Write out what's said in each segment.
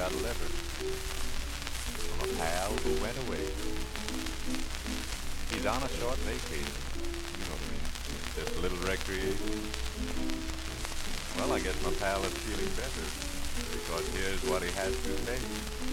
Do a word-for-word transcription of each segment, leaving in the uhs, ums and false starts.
got a letter from a pal who went away. He's on a short vacation. You know what I mean? Just a little recreation. Well, I guess my pal is feeling better because here's what he has to say.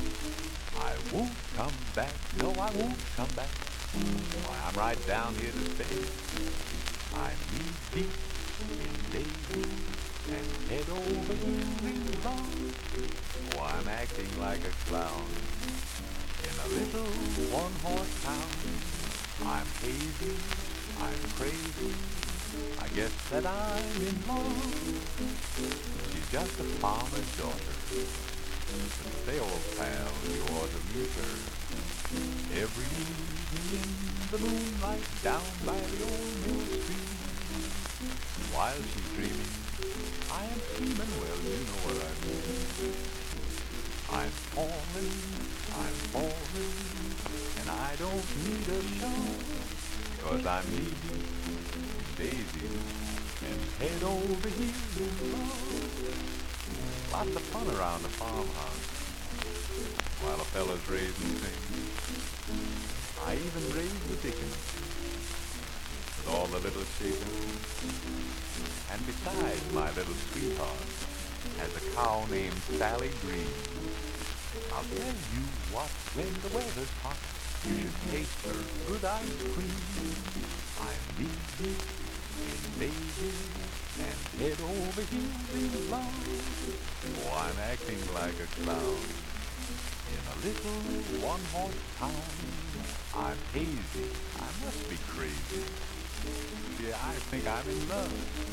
I won't come back. No, I won't come back. Why, I'm right down here to stay. I'm knee deep in daisy and head over heels in love. Oh, I'm acting like a clown in a little one-horse town. I'm hazy, I'm crazy, I guess that I'm in love. She's just a farmer's daughter. Say, old pal, you ought to meet her. Every evening in the moonlight down by the old mill stream. While she's dreaming, I am scheming, well, you know what I mean. I'm falling, I'm falling, and I don't need a show, 'cause I'm knee-deep in daisy and head over heels in love. Lots of fun around the farmhouse while a fella's raising things. I even raised the dickens with all the little chickens. And besides, my little sweetheart has a cow named Sally Green. I'll tell you what, when the weather's hot, you should taste her good ice cream. I'm knee-deep in daisy and head over heels in love. Oh, I'm acting like a clown in a little one-horse town. I'm hazy, I must be crazy. Yeah, I think I'm in love.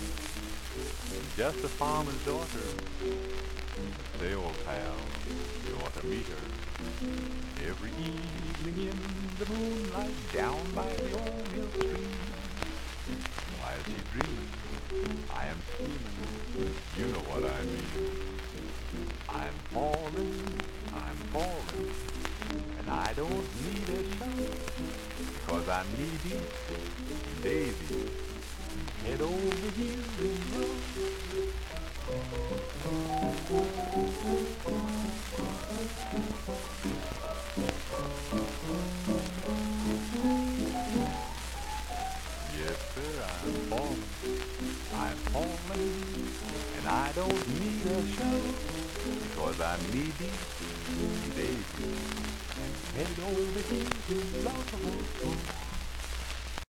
Just a farmer's daughter. Say, old pal, you ought to meet her. Every evening in the moonlight down by the old mill stream. While she's dreaming, I am scheming, you know what I mean. I'm falling, I'm falling, and I don't need a shower, because I'm knee-deep in daisy, head over heels in love. Yes, sir, I'm falling, I'm falling, and I don't need a shower, because I'm knee-deep in daisy and head over heels in love.